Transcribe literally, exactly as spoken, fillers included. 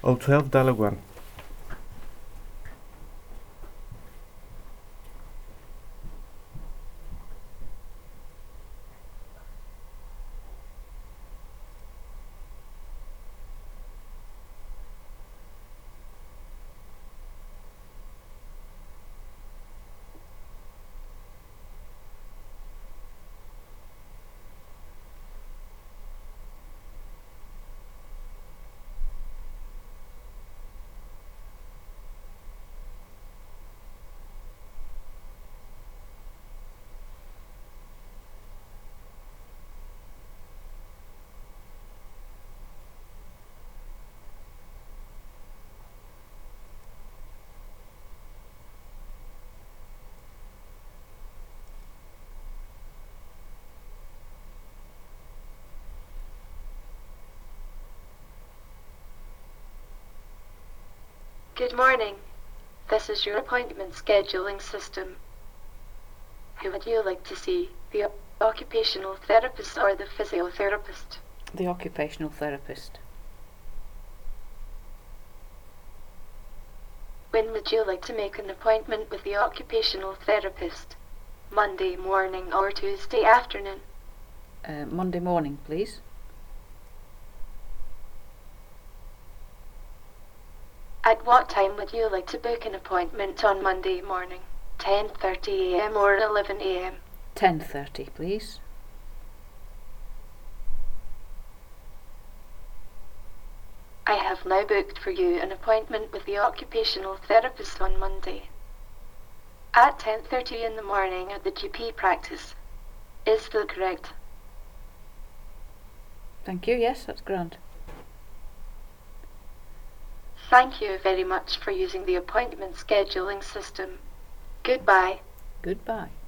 oh twelve dialogue one. Good morning. This is your appointment scheduling system. Who would you like to see, the occupational therapist or the physiotherapist? The occupational therapist. When would you like to make an appointment with the occupational therapist? Monday morning or Tuesday afternoon? Uh, Monday morning, please. At what time would you like to book an appointment on Monday morning? ten thirty a m or eleven a m? ten thirty, please. I have now booked for you an appointment with the occupational therapist on Monday at ten thirty in the morning at the G P practice. Is that correct? Thank you, yes, that's grand. Thank you very much for using the appointment scheduling system. Goodbye. Goodbye.